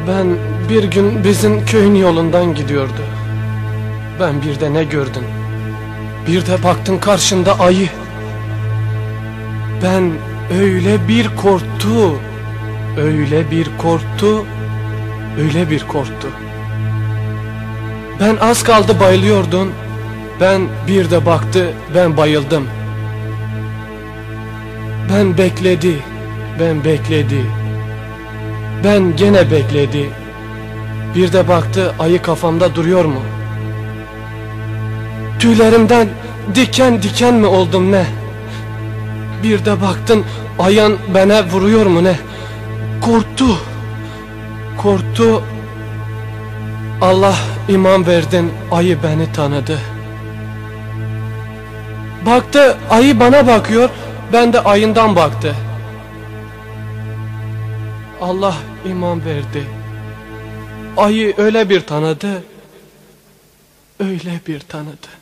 Ben bir gün bizim köyün yolundan gidiyordu. Ben bir de ne gördüm? Bir de baktın karşında ayı. Ben öyle bir korktu, öyle bir korktu, öyle bir korktu. Ben az kaldı bayılıyordum. Ben bir de baktı, ben bayıldım. Ben bekledi, ben bekledi. Ben gene bekledi. Bir de baktı ayı kafamda duruyor mu? Tüylerimden diken diken mi oldum ne? Bir de baktın ayın bana vuruyor mu ne? Korktu. Korktu. Allah iman verdin, ayı beni tanıdı. Baktı ayı bana bakıyor, ben de ayından baktı. Allah iman verdi. Ayı öyle bir tanıdı, öyle bir tanıdı.